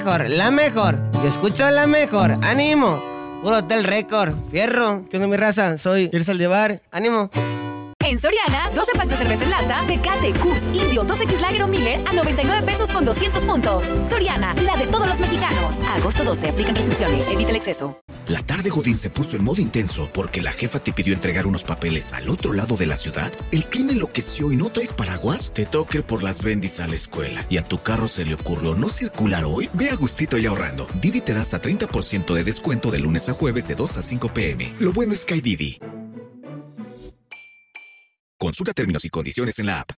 La mejor. Yo escucho la mejor. ¡Ánimo! Puro Hotel Récord. Fierro. ¿Qué onda, mi raza? Soy Irsa Saldivar. ¡Ánimo! En Soriana, 12 packs de cerveza en lata, Tecate, Coors, Indio, 2X Lager o Miller a 99 pesos con 200 puntos. Soriana, la de todos los mexicanos. A agosto 12, aplican restricciones. Evita el exceso. La tarde Godín se puso en modo intenso porque la jefa te pidió entregar unos papeles al otro lado de la ciudad. El clima enloqueció y no traes paraguas. Te toca ir por las bendis a la escuela y a tu carro se le ocurrió no circular hoy. Ve a gustito y ahorrando. Didi te da hasta 30% de descuento de lunes a jueves de 2 a 5 p.m. Lo bueno es que hay Didi. Consulta términos y condiciones en la app.